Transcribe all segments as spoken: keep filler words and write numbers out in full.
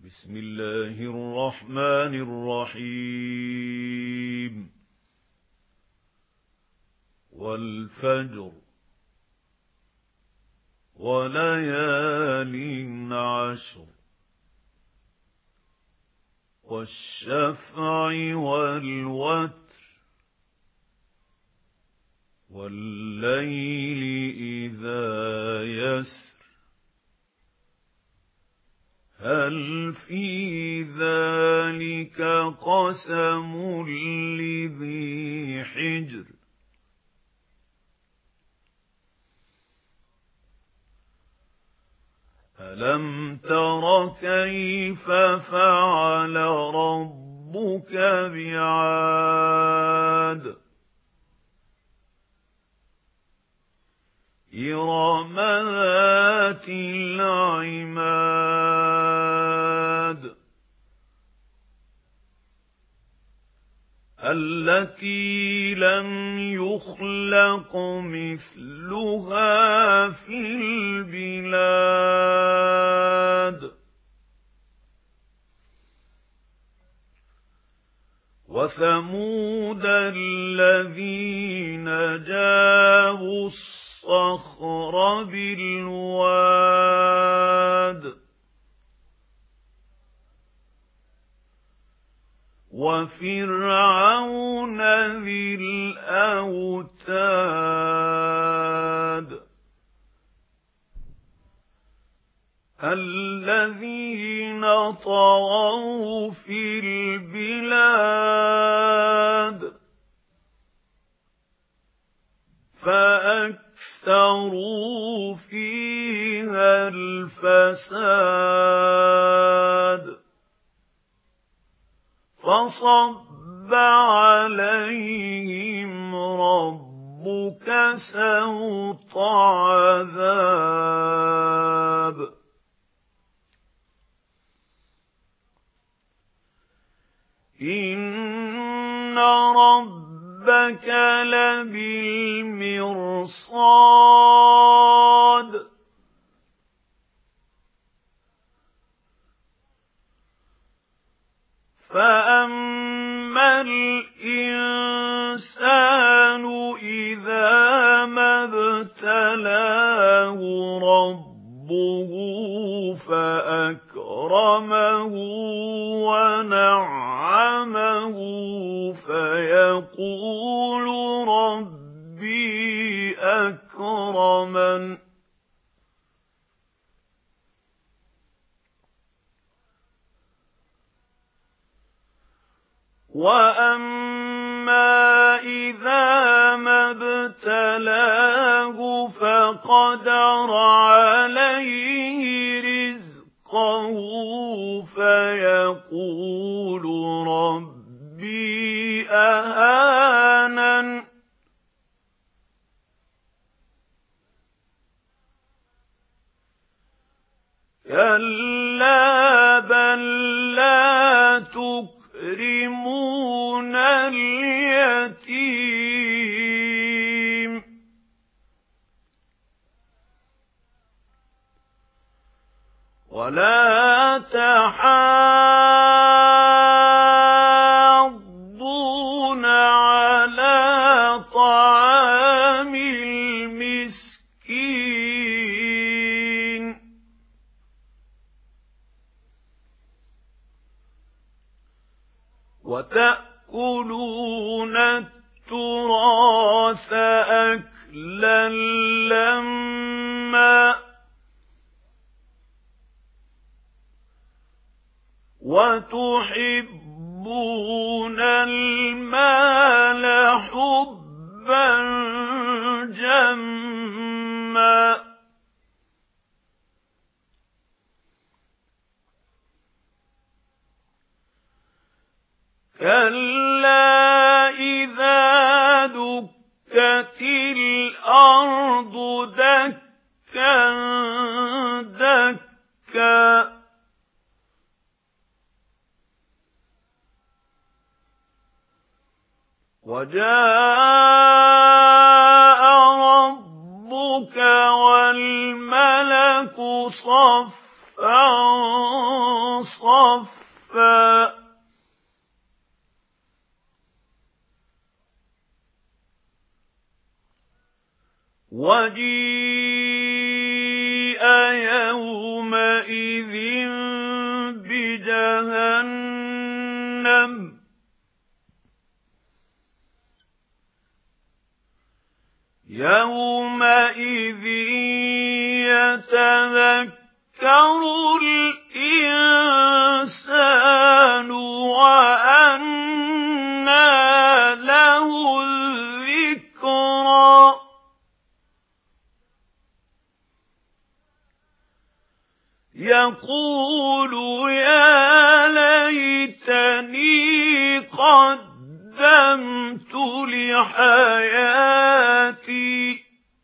بسم الله الرحمن الرحيم والفجر وليال عشر والشفع والوتر والليل إذا يسر هل في ذلك قسم لذي حجر ألم تر كيف فعل ربك بعاد إرم ذات العماد التي لم يخلق مثلها في البلاد وثمود الذين جابوا الصخر بالواد وفرعون ذي الأوتاد الذين طغوا في البلاد فأكثروا فيها الفساد فصب عليهم ربك سوط عذاب إن ربك لبالمرصاد فأما الإنسان إذا ما ابتلاه ربه فأكرمه ونعمه فيقول ربي أكرمن وَأَمَّا إِذَا مَا ابْتَلَاهُ فَقَدَرَ عَلَيْهِ رِزْقَهُ فَيَقُولُ رَبِّي أَهَانَنِ كَلَّا بَل لَّا تُكْرِمُونَ الْيَتِيمَ وَلَا تَحَاضُّونَ عَلَى طَعَامِ الْمِسْكِينِ وَتَأْكُلُونَ التُّرَاثَ أَكْلًا لَّمًّا وَتُحِبُّونَ الْمَالَ حُبًّا جَمًّا كَلَّا إِذَا دُكَّتِ الْأَرْضُ دَكًّا دَكًّا وَجَاءَ رَبُّكَ وَالْمَلَكُ صَفًّا صفا وجيء يومئذ بجهنم يومئذ يتذكر الإنسان وأنى له الذكرى يقول يا ليتني قدمت لحياتي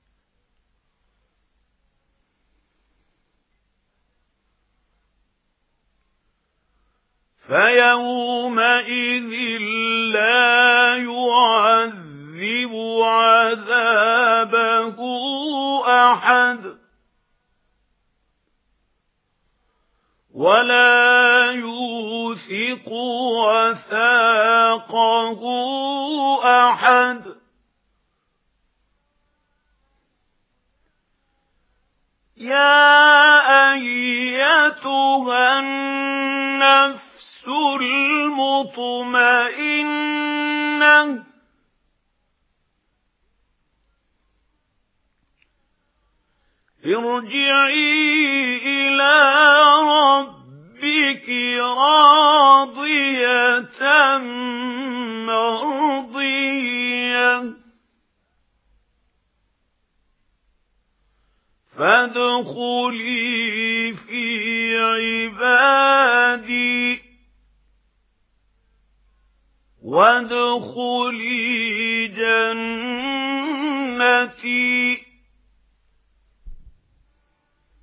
فيومئذ لا يعذب عذابه أحد ولا يوثق وثاقه أحد يا أيتها النفس المطمئنة ارجعي إلى ربك راضية مرضية فادخلي في عبادي وادخلي جنتي